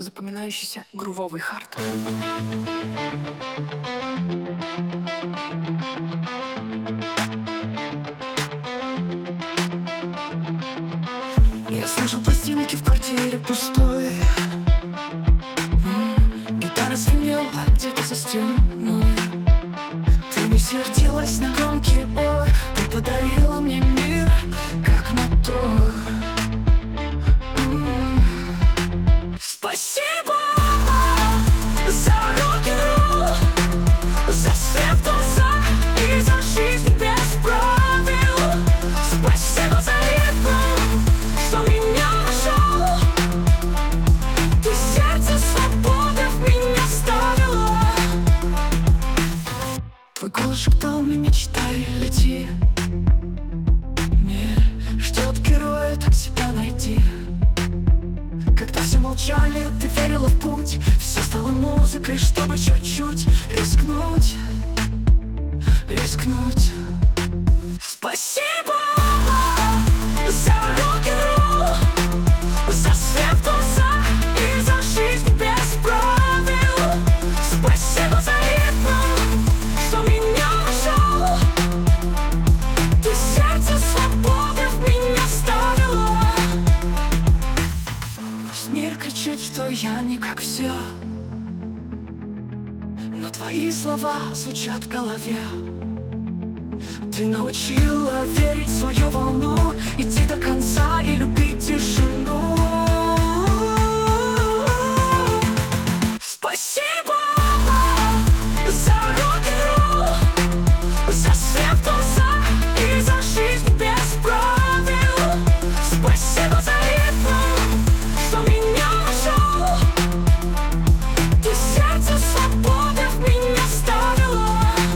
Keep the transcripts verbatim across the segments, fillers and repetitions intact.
запоминающийся грувовый хард. Я слышу пластинки в квартире пустой. М, Гитара звенела где-то за стеной. Ты не сердилась на громкий ой, ты подарила мне мир, как мотор. М, Спасибо за рок-н-ролл, за свет в глазах и за жизнь без правил. Спасибо за ритм, что меня нашел. Ты сердце свободы в меня ставила. Твой голос шептал мне: мечтай, лети. Мир ждет героя, так себя найти. Когда все молчали, ты верила в путь. Все стало музыкой, чтобы чуть-чуть рискнуть, рискнуть. Спасибо за рок-н-ролл, за свет в глазах и за жизнь без правил. Спасибо за ритм, что меня нашел. Ты сердце свободы в меня ставила. Мир кричит, что я не как все, но твои слова звучат в голове. Ты научила верить в свою волну, идти до конца и любить тишину. Спасибо за рок-н-ролл, за свет в глазах и за жизнь без правил. Спасибо за ритм, что меня нашел. Ты сердце свободы в меня ставила.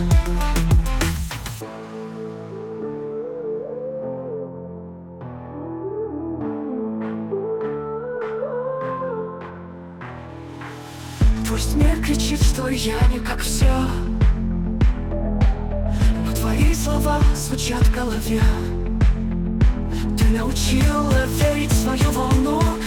Пусть мир кричит, что я не как все, но твои слова звучат в голове. Ты научила верить в свою волну,